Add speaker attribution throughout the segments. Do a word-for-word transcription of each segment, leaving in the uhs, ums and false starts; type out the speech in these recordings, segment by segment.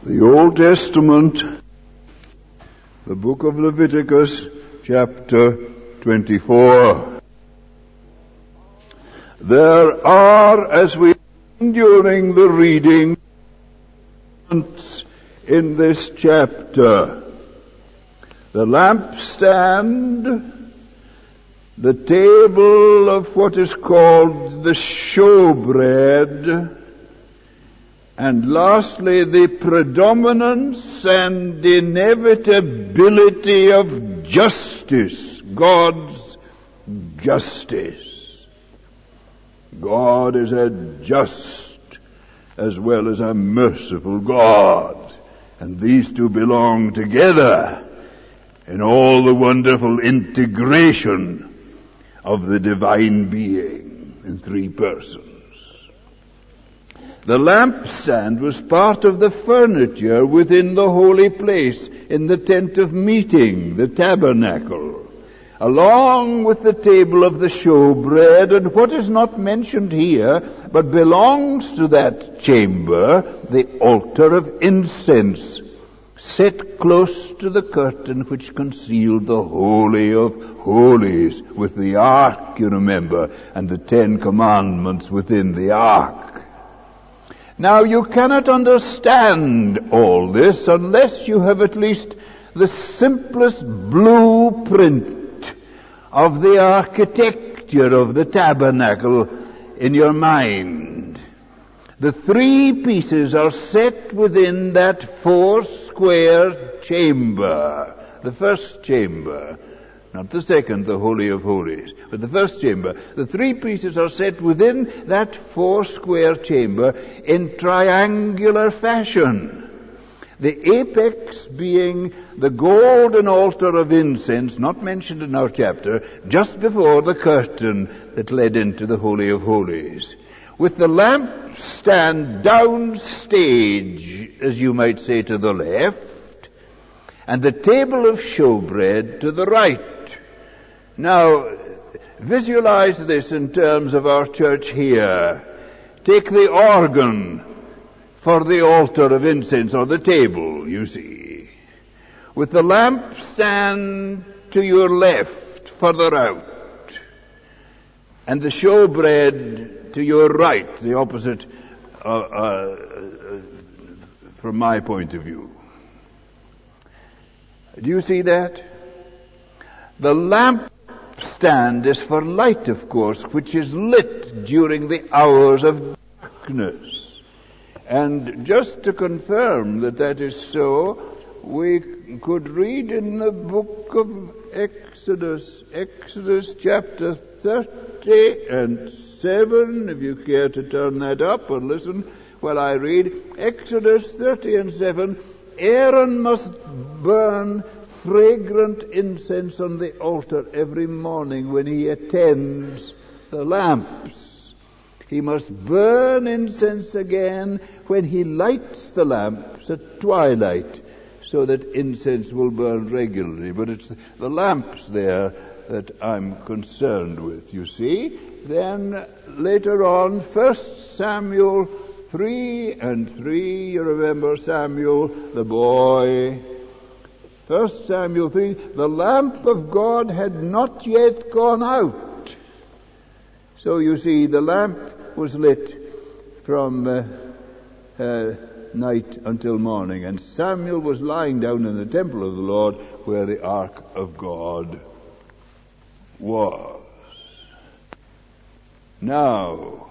Speaker 1: The Old Testament, the book of Leviticus, chapter twenty-four. There are, as we during the reading in this chapter, the lampstand, the table of what is called the showbread, and lastly, the predominance and inevitability of justice, God's justice. God is a just as well as a merciful God, and these two belong together in all the wonderful integration of the divine being in three persons. The lampstand was part of the furniture within the holy place in the tent of meeting, the tabernacle, along with the table of the showbread, and what is not mentioned here, but belongs to that chamber, the altar of incense, set close to the curtain which concealed the Holy of Holies, with the ark, you remember, and the Ten Commandments within the ark. Now, you cannot understand all this unless you have at least the simplest blueprint of the architecture of the tabernacle in your mind. The three pieces are set within that four-square chamber. The first chamber, not the second, the Holy of Holies, but the first chamber. The three pieces are set within that four-square chamber in triangular fashion. The apex being the golden altar of incense, not mentioned in our chapter, just before the curtain that led into the Holy of Holies, with the lampstand downstage, as you might say, to the left, and the table of showbread to the right. Now, visualize this in terms of our church here. Take the organ for the altar of incense, or the table, you see, with the lampstand to your left, further out, and the showbread to your right, the opposite uh, uh, from my point of view. Do you see that? The lampstand is for light, of course, which is lit during the hours of darkness. And just to confirm that that is so, we could read in the book of Exodus, Exodus chapter thirty and seven, if you care to turn that up or listen while I read. Exodus thirty and seven, Aaron must burn fragrant incense on the altar every morning when he attends the lamps. He must burn incense again when he lights the lamps at twilight, so that incense will burn regularly. But it's the lamps there that I'm concerned with, you see. Then later on, First Samuel three and three, you remember Samuel, the boy. First Samuel three, the lamp of God had not yet gone out. So you see, the lamp was lit from uh, uh, night until morning, and Samuel was lying down in the temple of the Lord where the ark of God was. Now,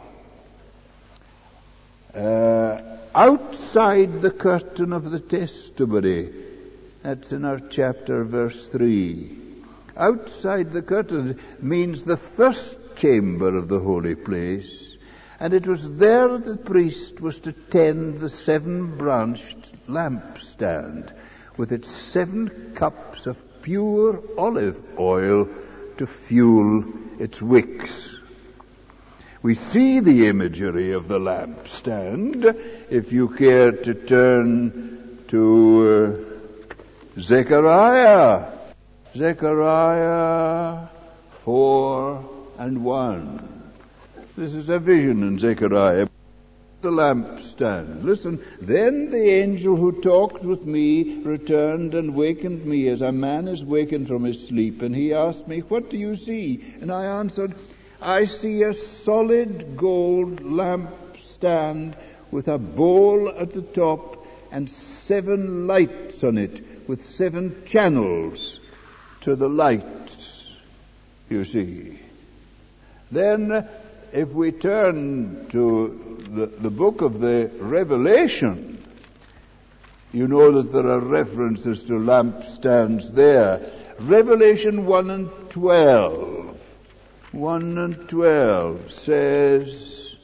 Speaker 1: uh, outside the curtain of the testimony, that's in our chapter, verse three. Outside the curtain means the first chamber of the holy place, and it was there that the priest was to tend the seven-branched lampstand with its seven cups of pure olive oil to fuel its wicks. We see the imagery of the lampstand, if you care to turn to uh, Zechariah. Zechariah four and one. This is a vision in Zechariah. the lampstand. Listen, then the angel who talked with me returned and wakened me as a man is wakened from his sleep. And he asked me, what do you see? And I answered, I see a solid gold lampstand with a bowl at the top and seven lights on it, with seven channels to the lights, you see. Then, if we turn to the, the book of the Revelation, you know that there are references to lampstands there. Revelation one and twelve. one and twelve says,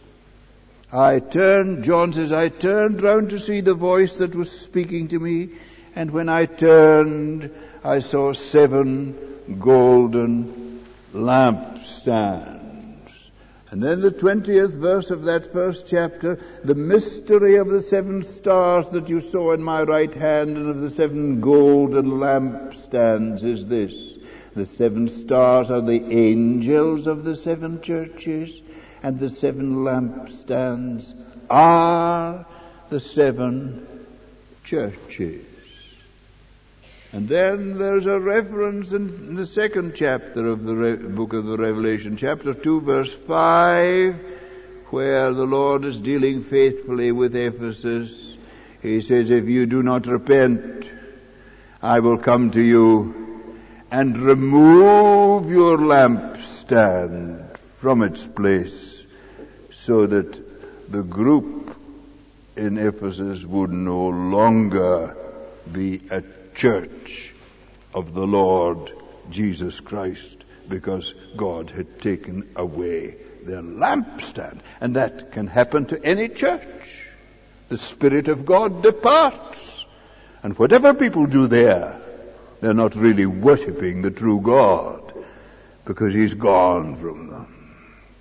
Speaker 1: I turned, John says, I turned round to see the voice that was speaking to me, and when I turned, I saw seven golden lampstands. And then the twentieth verse of that first chapter, the mystery of the seven stars that you saw in my right hand and of the seven golden lampstands is this. The seven stars are the angels of the seven churches, and the seven lampstands are the seven churches. And then there's a reference in the second chapter of the Re- book of the Revelation, chapter two, verse five, where the Lord is dealing faithfully with Ephesus. He says, if you do not repent, I will come to you and remove your lampstand from its place, so that the group in Ephesus would no longer be a church of the Lord Jesus Christ, because God had taken away their lampstand. And that can happen to any church. The Spirit of God departs, and whatever people do there, they're not really worshipping the true God, because He's gone from them.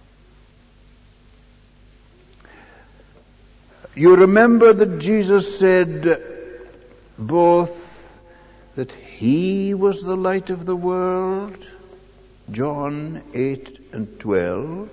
Speaker 1: You remember that Jesus said both that He was the light of the world, John eight and twelve,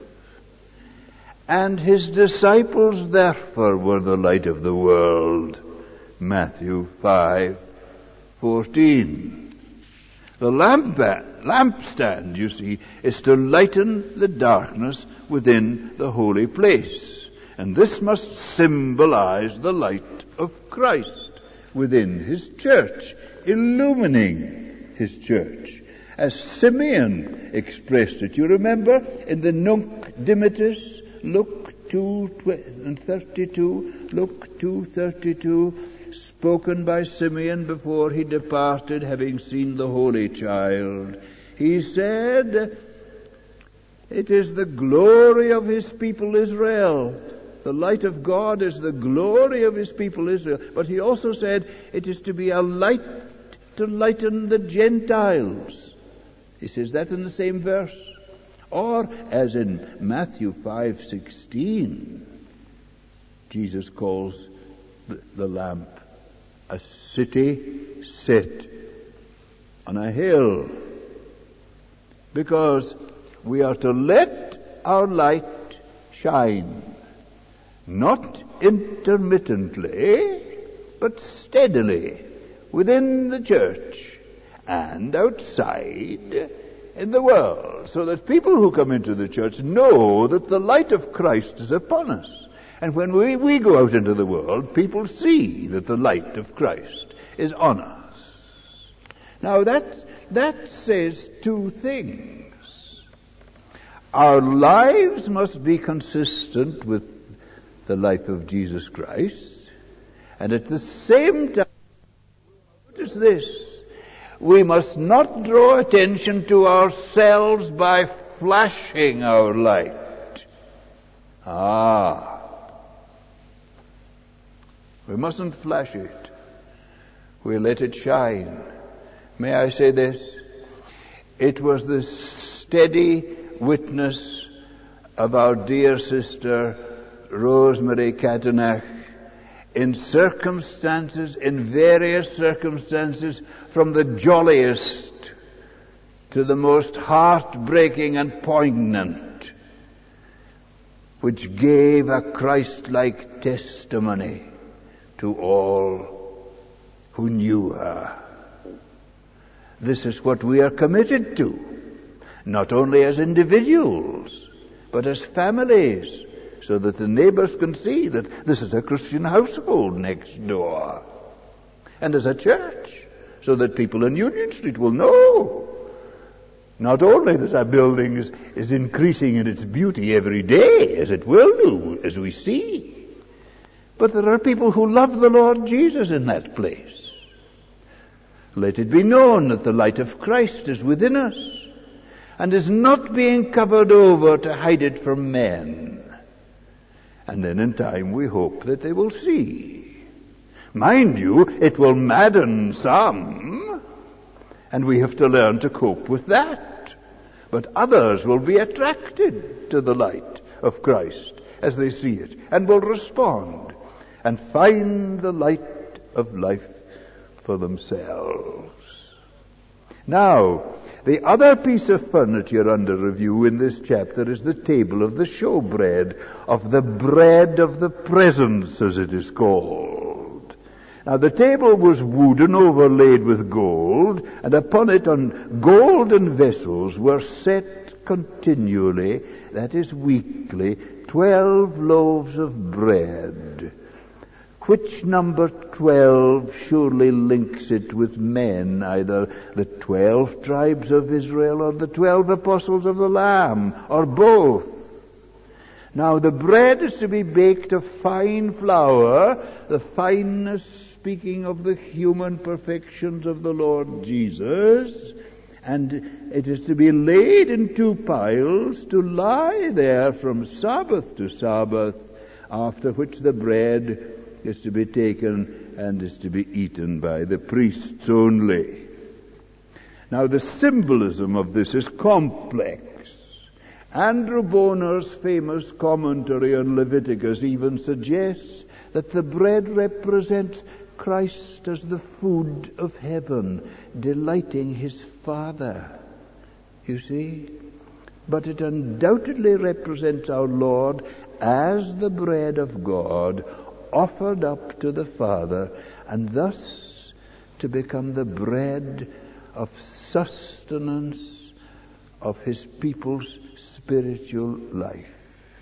Speaker 1: and His disciples therefore were the light of the world, Matthew five fourteen. The lamp, lampstand, you see, is to lighten the darkness within the holy place. And this must symbolize the light of Christ within His church, illumining His church. As Simeon expressed it, you remember in the Nunc Dimittis, Luke two and thirty-two, Luke two thirty-two, spoken by Simeon before he departed, having seen the Holy Child. He said, it is the glory of His people Israel. The light of God is the glory of His people Israel. But he also said, it is to be a light to lighten the Gentiles. He says that in the same verse. Or, as in Matthew five sixteen, Jesus calls the, the lamp a city set on a hill. Because we are to let our light shine, not intermittently, but steadily within the church and outside in the world, so that people who come into the church know that the light of Christ is upon us. And when we, we go out into the world, people see that the light of Christ is on us. Now that, that says two things. Our lives must be consistent with the life of Jesus Christ, and at the same time, notice this, we must not draw attention to ourselves by flashing our light. Ah, we mustn't flash it. We let it shine. May I say this? It was the steady witness of our dear sister Rosemary Catanach in circumstances, in various circumstances, from the jolliest to the most heartbreaking and poignant, which gave a Christ-like testimony to all who knew her. This is what we are committed to, not only as individuals, but as families, so that the neighbors can see that this is a Christian household next door. And as a church, so that people in Union Street will know not only that our building is, is increasing in its beauty every day, as it will do, as we see, but there are people who love the Lord Jesus in that place. Let it be known that the light of Christ is within us and is not being covered over to hide it from men. And then in time we hope that they will see. Mind you, it will madden some, and we have to learn to cope with that. But others will be attracted to the light of Christ as they see it, and will respond and find the light of life for themselves. Now, the other piece of furniture under review in this chapter is the table of the showbread, of the bread of the presence, as it is called. Now, the table was wooden, overlaid with gold, and upon it on golden vessels were set continually, that is weekly, twelve loaves of bread, which number twelve surely links it with men, either the twelve tribes of Israel or the twelve apostles of the Lamb, or both. Now the bread is to be baked of fine flour, the fineness speaking of the human perfections of the Lord Jesus, and it is to be laid in two piles to lie there from Sabbath to Sabbath, after which the bread is to be taken and is to be eaten by the priests only. Now the symbolism of this is complex. Andrew Boner's famous commentary on Leviticus even suggests that the bread represents Christ as the food of heaven, delighting his Father. You see? But it undoubtedly represents our Lord as the bread of God, offered up to the Father, and thus to become the bread of sustenance of his people's spiritual life.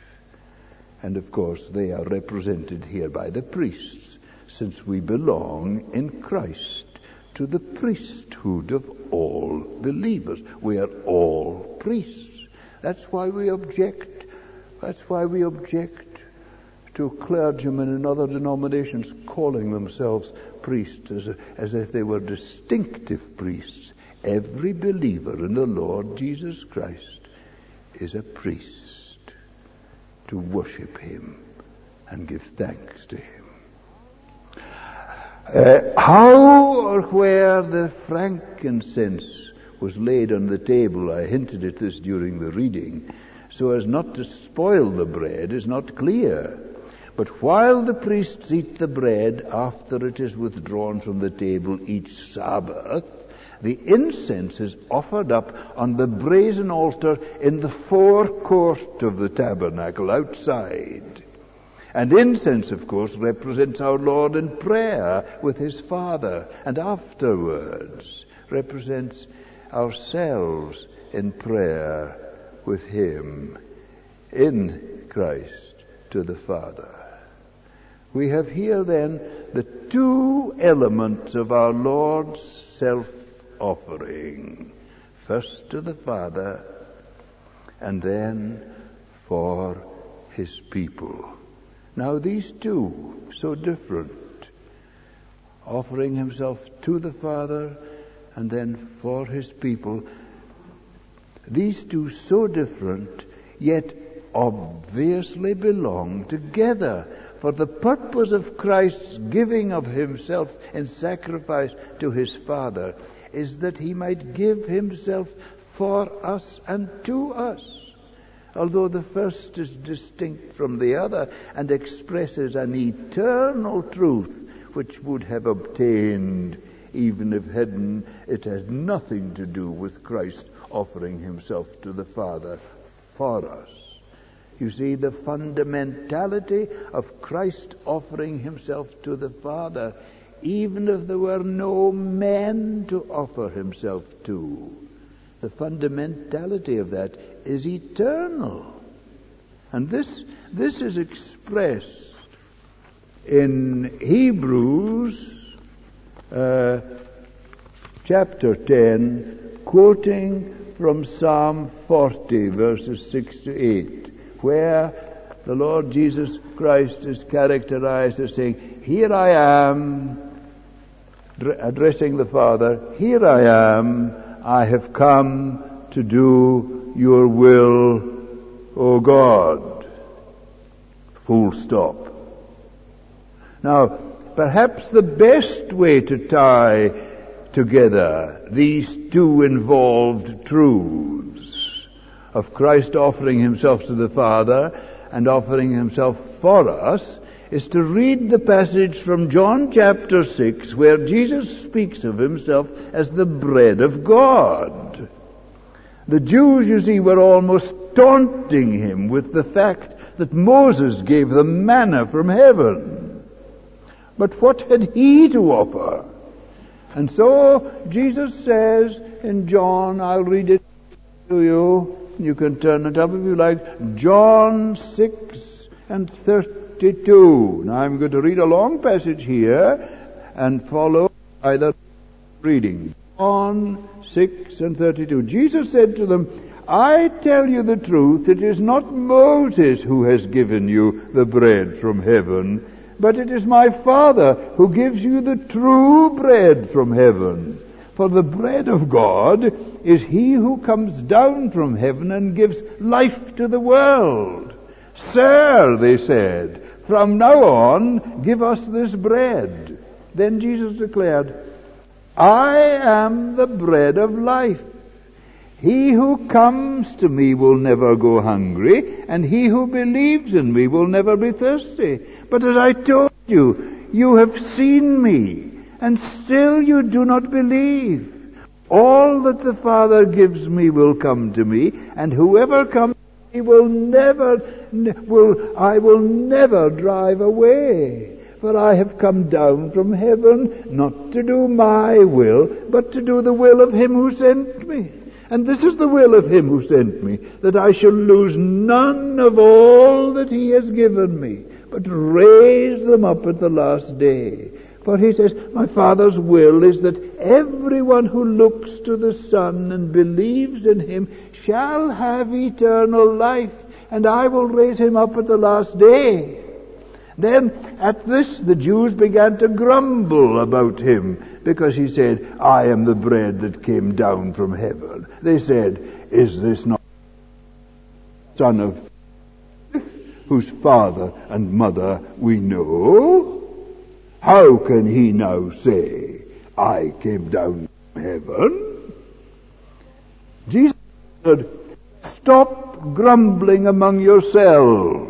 Speaker 1: And of course they are represented here by the priests, since we belong in Christ to the priesthood of all believers. We are all priests. That's why we object. That's why we object to clergymen in other denominations calling themselves priests as, a, as if they were distinctive priests. Every believer in the Lord Jesus Christ is a priest to worship him and give thanks to him. Uh, how or where the frankincense was laid on the table, I hinted at this during the reading, so as not to spoil the bread, is not clear. But while the priests eat the bread after it is withdrawn from the table each Sabbath, the incense is offered up on the brazen altar in the forecourt of the tabernacle outside. And incense, of course, represents our Lord in prayer with his Father, and afterwards represents ourselves in prayer with him in Christ to the Father. We have here then the two elements of our Lord's self-offering. First to the Father, and then for his people. Now these two, so different, offering himself to the Father and then for his people, these two so different, yet obviously belong together. For the purpose of Christ's giving of himself in sacrifice to his Father is that he might give himself for us and to us. Although the first is distinct from the other and expresses an eternal truth which would have obtained even if hadn't, it had nothing to do with Christ offering himself to the Father for us. You see, the fundamentality of Christ offering himself to the Father, even if there were no men to offer himself to. The fundamentality of that is eternal. And this, this is expressed in Hebrews uh, chapter ten, quoting from Psalm forty, verses six to eight, where the Lord Jesus Christ is characterized as saying, "Here I am," addressing the Father, "Here I am, I have come to do your will, O God." Full stop. Now, perhaps the best way to tie together these two involved truths of Christ offering himself to the Father and offering himself for us is to read the passage from John chapter six, where Jesus speaks of himself as the bread of God. The Jews, you see, were almost taunting him with the fact that Moses gave them manna from heaven. But what had he to offer? And so Jesus says in John, I'll read it to you, you can turn it up if you like, John six and thirty-two. Now I'm going to read a long passage here and follow by the reading. John six and thirty-two. Jesus said to them, I tell you the truth, it is not Moses who has given you the bread from heaven, but it is my Father who gives you the true bread from heaven. For the bread of God is he who comes down from heaven and gives life to the world. Sir, they said, from now on, give us this bread. Then Jesus declared, I am the bread of life. He who comes to me will never go hungry, and he who believes in me will never be thirsty. But as I told you, you have seen me, and still you do not believe. All that the Father gives me will come to me, and whoever comes to me will never, will, I will never drive away. For I have come down from heaven, not to do my will, but to do the will of him who sent me. And this is the will of him who sent me, that I shall lose none of all that he has given me, but raise them up at the last day. For he says, my Father's will is that everyone who looks to the Son and believes in him shall have eternal life, and I will raise him up at the last day. Then at this the Jews began to grumble about him, because he said, I am the bread that came down from heaven. They said, is this not the son of whose father and mother we know? How can he now say, I came down from heaven? Jesus said, stop grumbling among yourselves.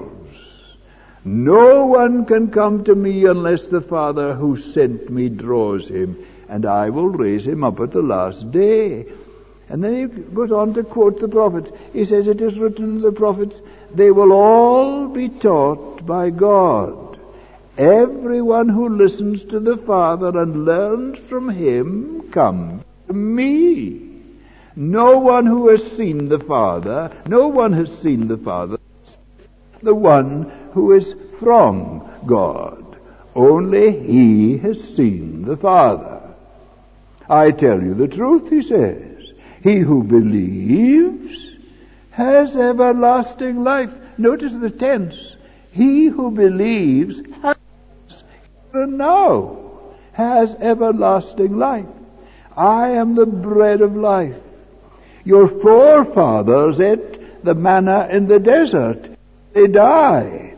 Speaker 1: No one can come to me unless the Father who sent me draws him, and I will raise him up at the last day. And then he goes on to quote the prophets. He says, it is written in the prophets, they will all be taught by God. Everyone who listens to the Father and learns from him comes to me. No one who has seen the Father, no one has seen the Father, the one who is from God. Only he has seen the Father. I tell you the truth, he says. He who believes has everlasting life. Notice the tense. He who believes has, even now, has everlasting life. I am the bread of life. Your forefathers ate the manna in the desert. They died.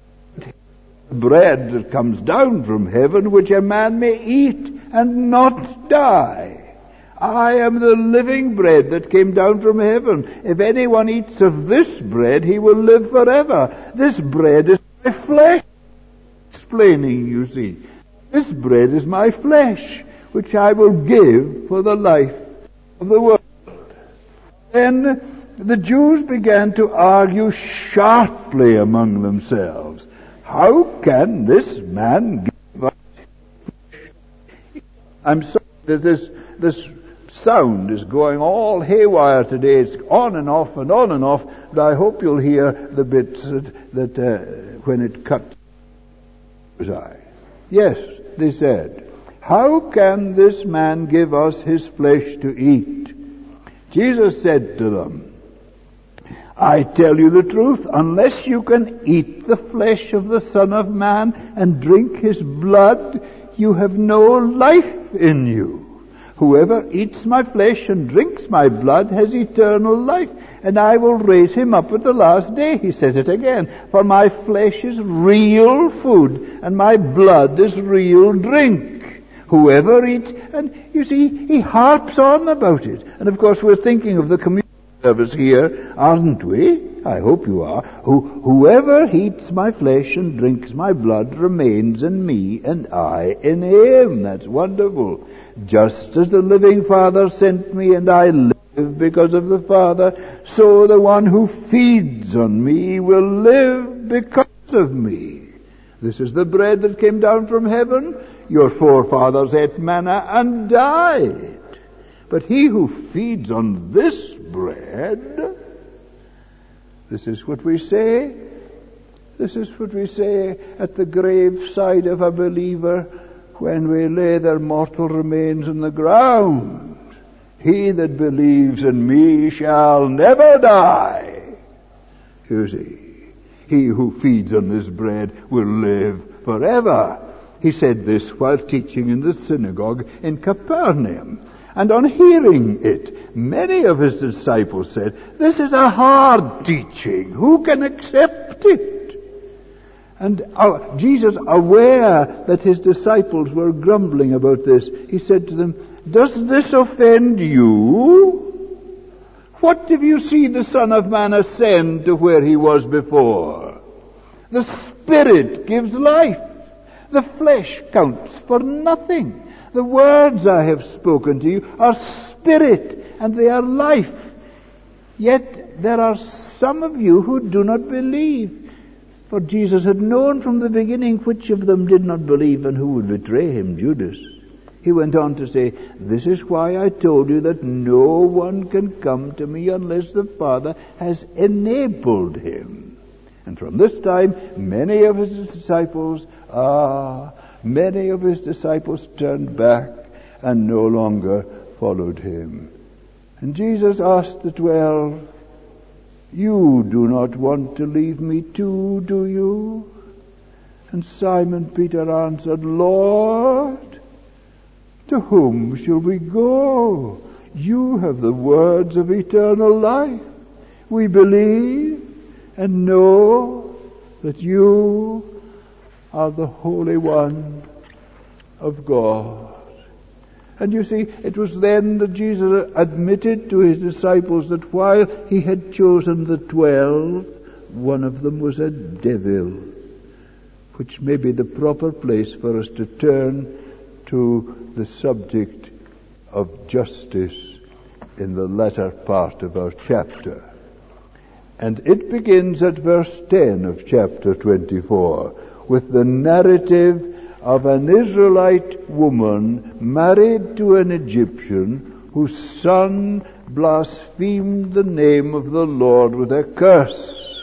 Speaker 1: Bread that comes down from heaven, which a man may eat and not die. I am the living bread that came down from heaven. If anyone eats of this bread, he will live forever. This bread is my flesh. Explaining, you see. This bread is my flesh, which I will give for the life of the world. Then the Jews began to argue sharply among themselves. How can this man give us flesh? I'm sorry that this, this sound is going all haywire today. It's on and off and on and off, but I hope you'll hear the bits that, that uh, when it cuts. Yes, they said, how can this man give us his flesh to eat? Jesus said to them, I tell you the truth, unless you can eat the flesh of the Son of Man and drink his blood, you have no life in you. Whoever eats my flesh and drinks my blood has eternal life, and I will raise him up at the last day. He says it again, for my flesh is real food, and my blood is real drink. Whoever eats, and you see, he harps on about it. And of course we're thinking of the community service here, aren't we? I hope you are. Who, whoever eats my flesh and drinks my blood remains in me, and I in him. That's wonderful. Just as the living Father sent me, and I live because of the Father, so the one who feeds on me will live because of me. This is the bread that came down from heaven. Your forefathers ate manna and died. But he who feeds on this bread, this is what we say, this is what we say at the graveside of a believer when we lay their mortal remains in the ground. He that believes in me shall never die. You see, he who feeds on this bread will live forever. He said this while teaching in the synagogue in Capernaum. And on hearing it, many of his disciples said, this is a hard teaching. Who can accept it? And uh, Jesus, aware that his disciples were grumbling about this, he said to them, does this offend you? What if you see the Son of Man ascend to where he was before? The Spirit gives life. The flesh counts for nothing. The words I have spoken to you are spirit, and they are life. Yet there are some of you who do not believe. For Jesus had known from the beginning which of them did not believe and who would betray him, Judas. He went on to say, this is why I told you that no one can come to me unless the Father has enabled him. And from this time, many of his disciples, ah, many of his disciples turned back and no longer followed him. And Jesus asked the twelve, you do not want to leave me too, do you? And Simon Peter answered, Lord, to whom shall we go? You have the words of eternal life. We believe and know that you are the Holy One of God. And you see, it was then that Jesus admitted to his disciples that while he had chosen the twelve, one of them was a devil, which may be the proper place for us to turn to the subject of justice in the latter part of our chapter. And it begins at verse ten of chapter twenty-four with the narrative of an Israelite woman married to an Egyptian whose son blasphemed the name of the Lord with a curse.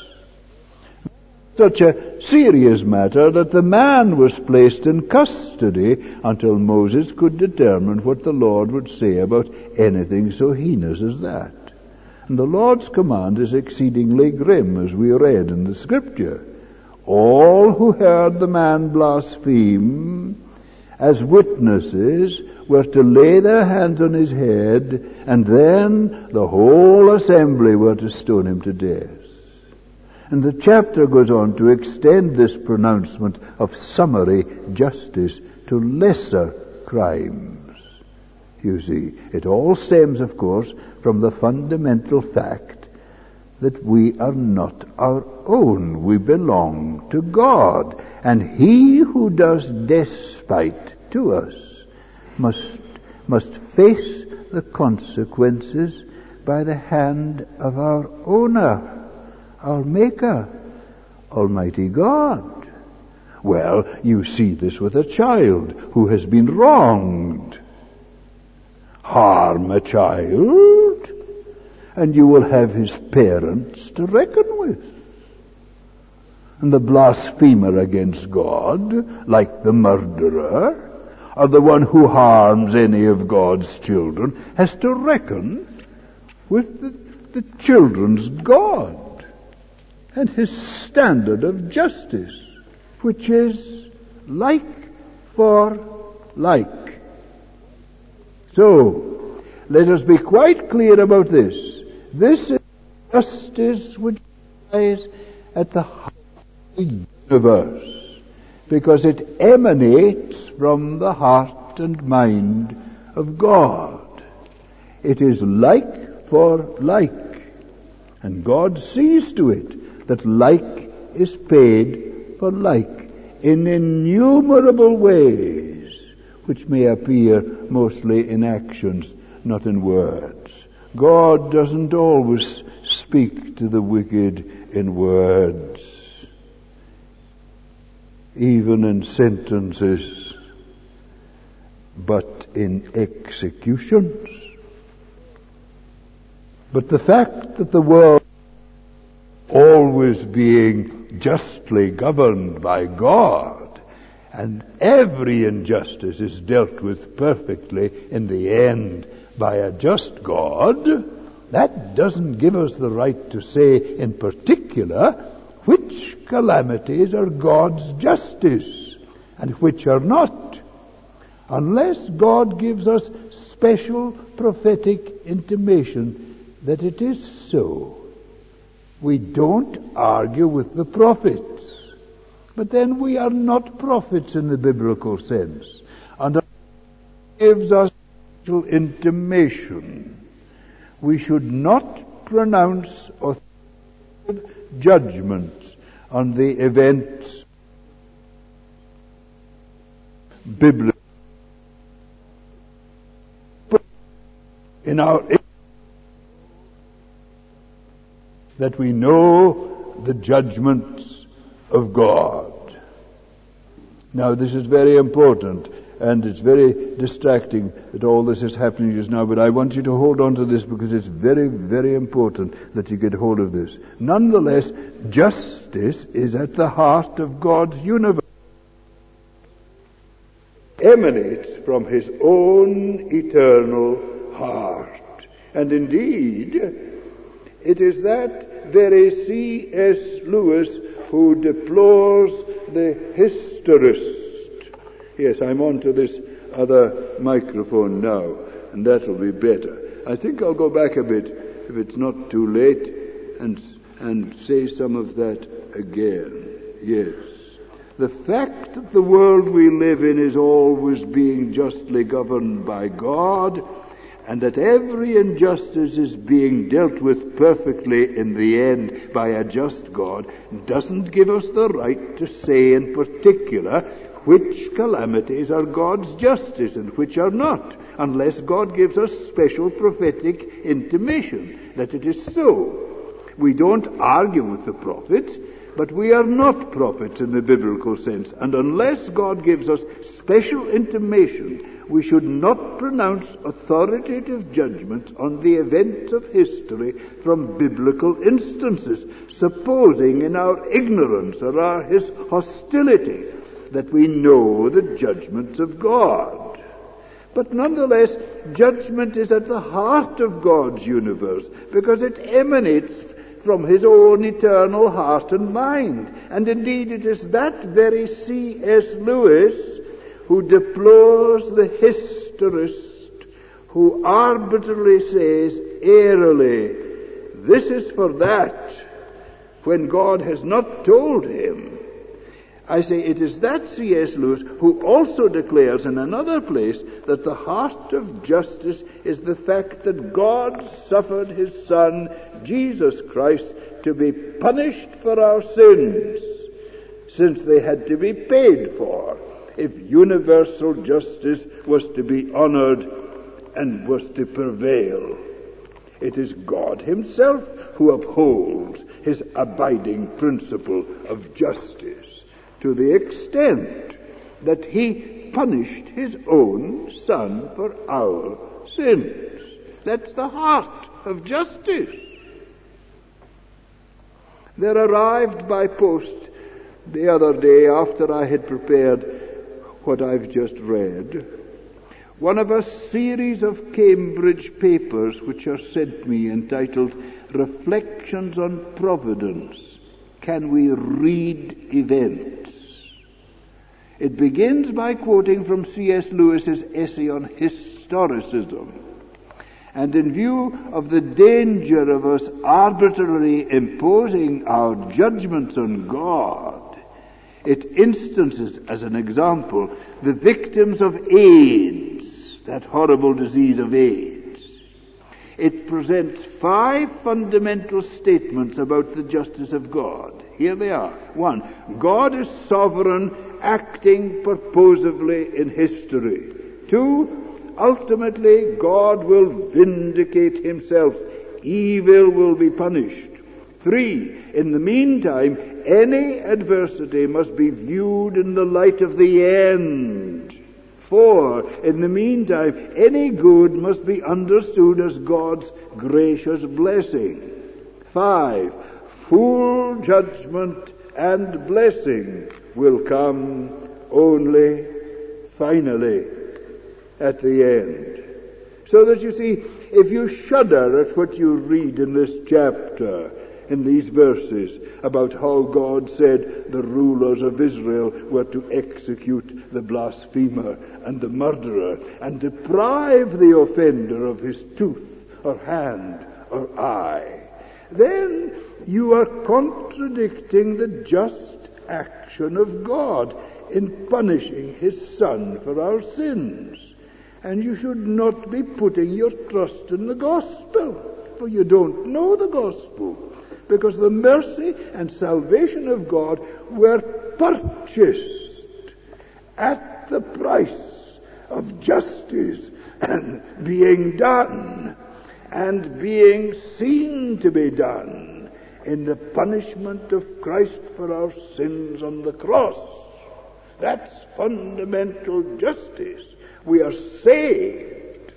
Speaker 1: Such a serious matter that the man was placed in custody until Moses could determine what the Lord would say about anything so heinous as that. And the Lord's command is exceedingly grim, as we read in the Scripture. All who heard the man blaspheme as witnesses were to lay their hands on his head, and then the whole assembly were to stone him to death. And the chapter goes on to extend this pronouncement of summary justice to lesser crimes. You see, it all stems, of course, from the fundamental fact that we are not our own. We belong to God. And he who does despite to us must, must face the consequences by the hand of our owner, our Maker, Almighty God. Well, you see this with a child who has been wronged. Harm a child, and you will have his parents to reckon with. And the blasphemer against God, like the murderer, or the one who harms any of God's children, has to reckon with the, the children's God and his standard of justice, which is like for like. So, let us be quite clear about this. This is justice which lies at the heart of the universe, because it emanates from the heart and mind of God. It is like for like, and God sees to it that like is paid for like in innumerable ways, which may appear mostly in actions, not in words. God doesn't always speak to the wicked in words, even in sentences, but in executions. But the fact that the world always being justly governed by God, and every injustice is dealt with perfectly in the end by a just God, that doesn't give us the right to say in particular which calamities are God's justice and which are not, unless God gives us special prophetic intimation that it is so. We don't argue with the prophets, but then we are not prophets in the biblical sense, and God gives us special intimation. We should not pronounce authoritative judgments on the events biblically. In our that we know the judgments of God. Now, this is very important, and it's very distracting that all this is happening just now, but I want you to hold on to this because it's very, very important that you get hold of this. Nonetheless, justice is at the heart of God's universe. It emanates from his own eternal heart. And indeed, it is that very C S Lewis who deplores the historist. Yes, I'm on to this other microphone now, and that'll be better. I think I'll go back a bit, if it's not too late, and and say some of that again. Yes. The fact that the world we live in is always being justly governed by God, and that every injustice is being dealt with perfectly in the end by a just God, doesn't give us the right to say in particular which calamities are God's justice and which are not, unless God gives us special prophetic intimation that it is so. We don't argue with the prophets, but we are not prophets in the biblical sense, and unless God gives us special intimation, we should not pronounce authoritative judgments on the events of history from biblical instances, supposing in our ignorance or our his hostility that we know the judgments of God. But nonetheless, judgment is at the heart of God's universe, because it emanates from his own eternal heart and mind. And indeed, it is that very C S Lewis who deplores the historist, who arbitrarily says airily, this is for that, when God has not told him. I say it is that C S Lewis who also declares in another place that the heart of justice is the fact that God suffered his Son, Jesus Christ, to be punished for our sins, since they had to be paid for, if universal justice was to be honored and was to prevail. It is God himself who upholds his abiding principle of justice to the extent that he punished his own Son for our sins. That's the heart of justice. There arrived by post the other day, after I had prepared what I've just read, one of a series of Cambridge papers which are sent me, entitled Reflections on Providence. Can we read events? It begins by quoting from C S Lewis's essay on historicism. And in view of the danger of us arbitrarily imposing our judgments on God, it instances, as an example, the victims of AIDS, that horrible disease of AIDS. It presents five fundamental statements about the justice of God. Here they are. One, God is sovereign, acting purposively in history. Two, ultimately, God will vindicate himself. Evil will be punished. Three, in the meantime, any adversity must be viewed in the light of the end. Four, in the meantime, any good must be understood as God's gracious blessing. Five, full judgment and blessing will come only finally at the end. So that you see, if you shudder at what you read in this chapter, in these verses, about how God said the rulers of Israel were to execute the blasphemer and the murderer and deprive the offender of his tooth or hand or eye, then you are contradicting the just action of God in punishing his Son for our sins. And you should not be putting your trust in the gospel, for you don't know the gospel, because the mercy and salvation of God were purchased at the price of justice and being done, and being seen to be done in the punishment of Christ for our sins on the cross. That's fundamental justice. We are saved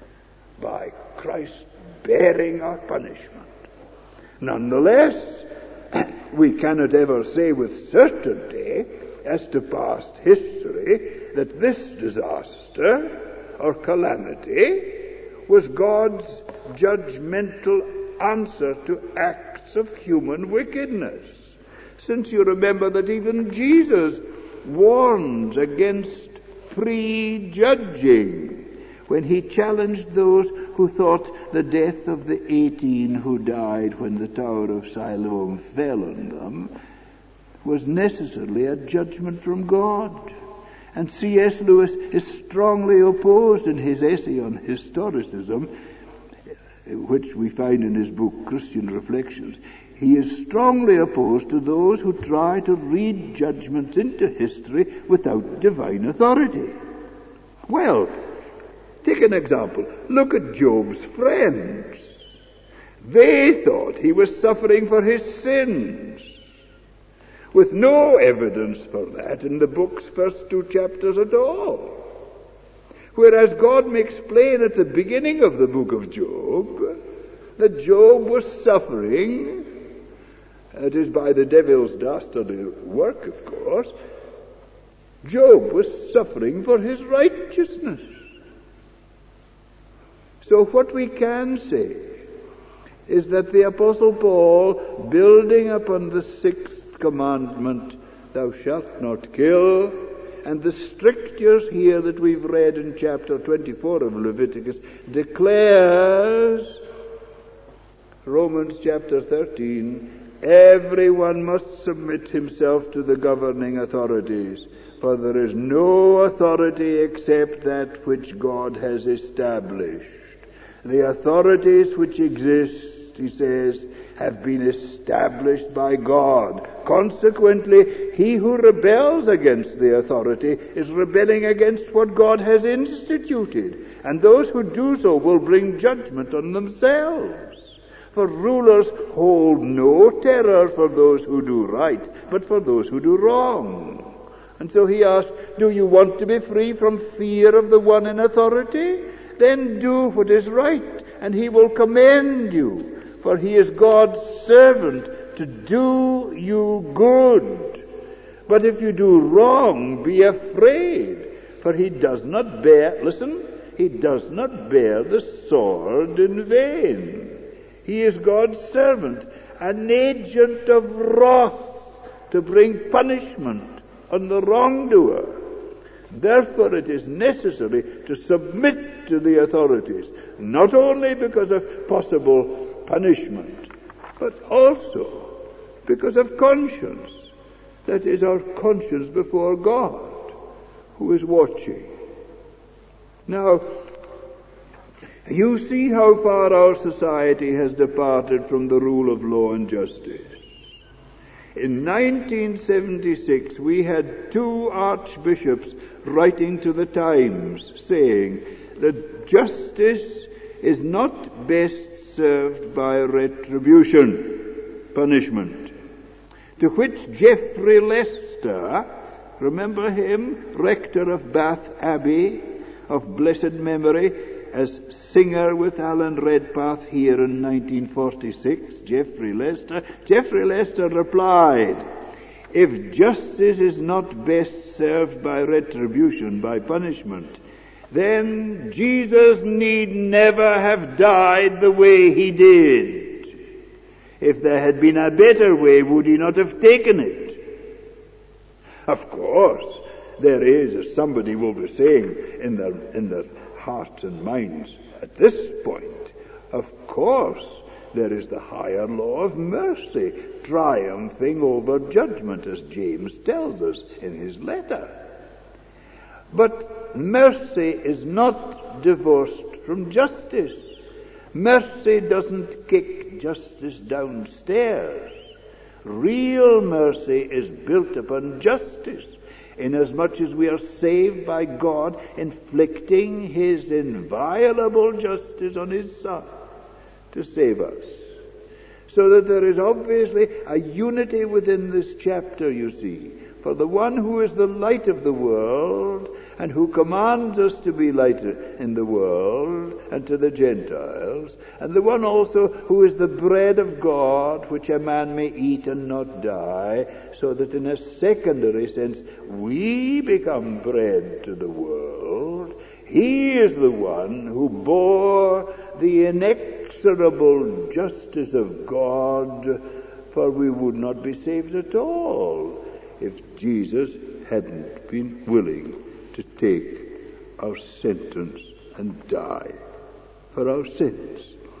Speaker 1: by Christ bearing our punishment. Nonetheless, we cannot ever say with certainty as to past history that this disaster or calamity was God's judgmental answer to acts of human wickedness. Since you remember that even Jesus warns against prejudging when he challenged those who thought the death of the eighteen who died when the Tower of Siloam fell on them was necessarily a judgment from God. And C S Lewis is strongly opposed in his essay on historicism, which we find in his book Christian Reflections. He is strongly opposed to those who try to read judgments into history without divine authority. Well, take an example. Look at Job's friends. They thought he was suffering for his sins, with no evidence for that in the book's first two chapters at all. Whereas God makes plain at the beginning of the book of Job that Job was suffering. It is by the devil's dastardly work, of course. Job was suffering for his righteousness. So what we can say is that the Apostle Paul, building upon the sixth commandment, thou shalt not kill, and the strictures here that we've read in chapter twenty-four of Leviticus, declares, Romans chapter thirteen, everyone must submit himself to the governing authorities, for there is no authority except that which God has established. The authorities which exist, he says, have been established by God. Consequently, he who rebels against the authority is rebelling against what God has instituted, and those who do so will bring judgment on themselves. For rulers hold no terror for those who do right, but for those who do wrong. And so he asks, do you want to be free from fear of the one in authority? Then do what is right, and he will commend you, for he is God's servant to do you good. But if you do wrong, be afraid, for he does not bear, listen, he does not bear the sword in vain. He is God's servant, an agent of wrath to bring punishment on the wrongdoer. Therefore it is necessary to submit to the authorities, not only because of possible punishment, but also because of conscience. That is, our conscience before God, who is watching. Now, you see how far our society has departed from the rule of law and justice. In nineteen seventy-six, we had two archbishops writing to the Times saying that justice is not best served by retribution, punishment. To which Geoffrey Lester, remember him, rector of Bath Abbey of blessed memory, as singer with Alan Redpath here in nineteen forty-six, Geoffrey Lester, Geoffrey Lester replied, if justice is not best served by retribution, by punishment, then Jesus need never have died the way he did. If there had been a better way, would he not have taken it? Of course, there is, as somebody will be saying in their, in their hearts and minds at this point, of course there is the higher law of mercy triumphing over judgment, as James tells us in his letter. But mercy is not divorced from justice. Mercy doesn't kick justice downstairs. Real mercy is built upon justice, inasmuch as we are saved by God inflicting his inviolable justice on his Son to save us. So that there is obviously a unity within this chapter, you see, for the one who is the light of the world and who commands us to be light in the world and to the Gentiles, and the one also who is the bread of God, which a man may eat and not die, so that in a secondary sense we become bread to the world. He is the one who bore the inexorable justice of God, for we would not be saved at all if Jesus hadn't been willing to take our sentence and die for our sins.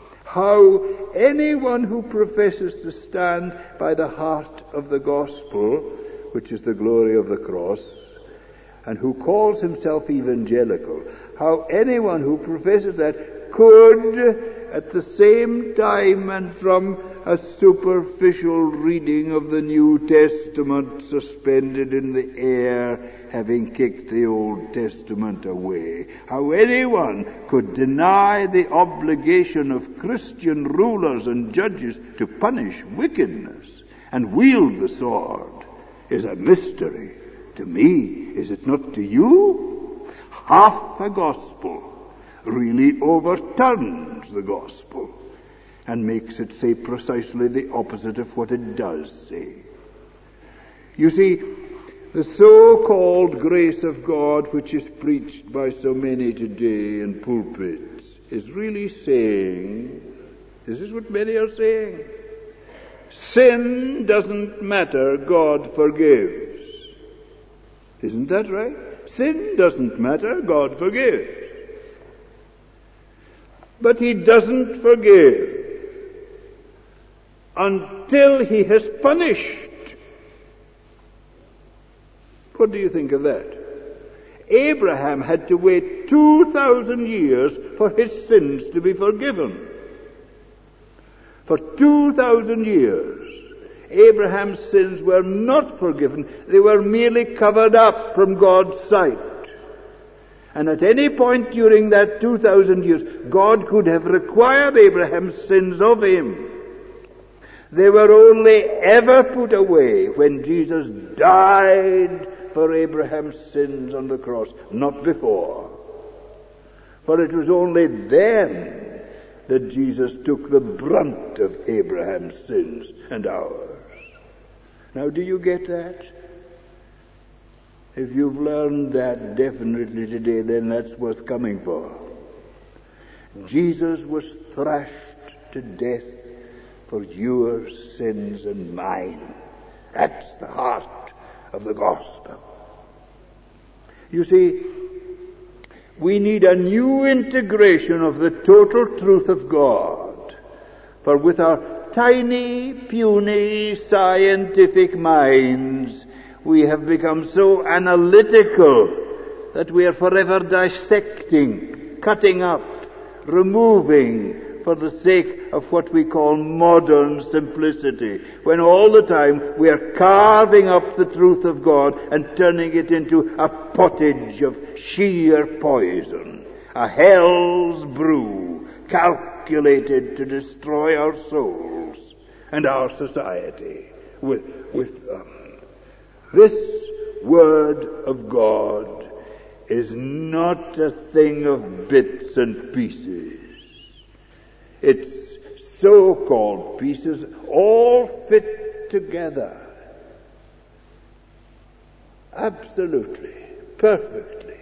Speaker 1: How anyone who professes to stand by the heart of the gospel, which is the glory of the cross, and who calls himself evangelical, how anyone who professes that could at the same time and from a superficial reading of the New Testament suspended in the air, having kicked the Old Testament away, how anyone could deny the obligation of Christian rulers and judges to punish wickedness and wield the sword is a mystery to me, is it not to you? Half a gospel really overturns the gospel and makes it say precisely the opposite of what it does say. You see, the so-called grace of God, which is preached by so many today in pulpits, is really saying, this is what many are saying, sin doesn't matter, God forgives. Isn't that right? Sin doesn't matter, God forgives. But he doesn't forgive until he has punished. What do you think of that? Abraham had to wait two thousand years for his sins to be forgiven. For two thousand years, Abraham's sins were not forgiven. They were merely covered up from God's sight. And at any point during that two thousand years, God could have required Abraham's sins of him. They were only ever put away when Jesus died for Abraham's sins on the cross, not before. For it was only then that Jesus took the brunt of Abraham's sins and ours. Now, do you get that? If you've learned that definitely today, then that's worth coming for. Jesus was thrashed to death for your sins and mine. That's the heart of the gospel. You see, we need a new integration of the total truth of God. For with our tiny, puny, scientific minds, we have become so analytical that we are forever dissecting, cutting up, removing for the sake of what we call modern simplicity, when all the time we are carving up the truth of God and turning it into a pottage of sheer poison, a hell's brew calculated to destroy our souls and our society with, with them. This Word of God is not a thing of bits and pieces. Its so-called pieces all fit together. Absolutely, perfectly.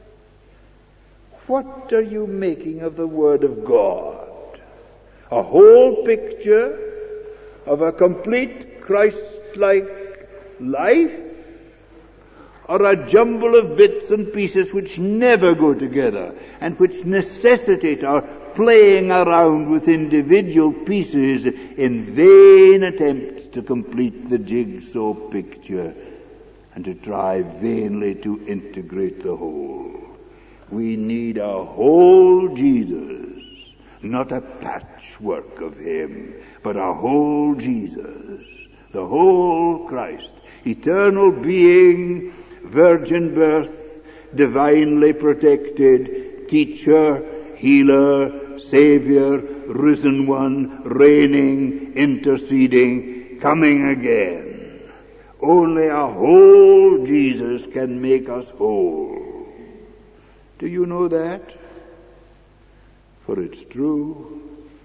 Speaker 1: What are you making of the Word of God? A whole picture of a complete Christ-like life, or a jumble of bits and pieces which never go together and which necessitate our playing around with individual pieces in vain attempts to complete the jigsaw picture and to try vainly to integrate the whole? We need a whole Jesus, not a patchwork of him, but a whole Jesus, the whole Christ, eternal being, virgin birth, divinely protected, teacher, healer, Savior, risen one, reigning, interceding, coming again. Only a whole Jesus can make us whole. Do you know that? For it's true.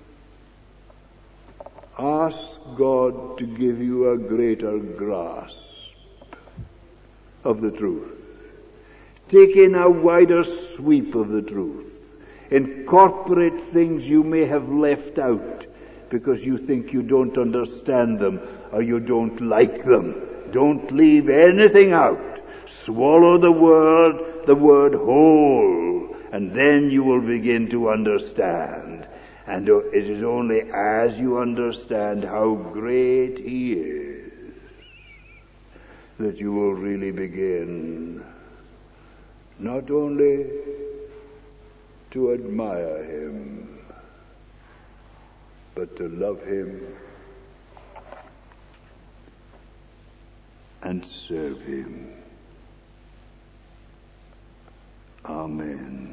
Speaker 1: Ask God to give you a greater grasp of the truth. Take in a wider sweep of the truth. Incorporate things you may have left out because you think you don't understand them or you don't like them. Don't leave anything out. Swallow the word, the word whole, and then you will begin to understand. And it is only as you understand how great he is that you will really begin not only to admire him, but to love him and serve him. Amen.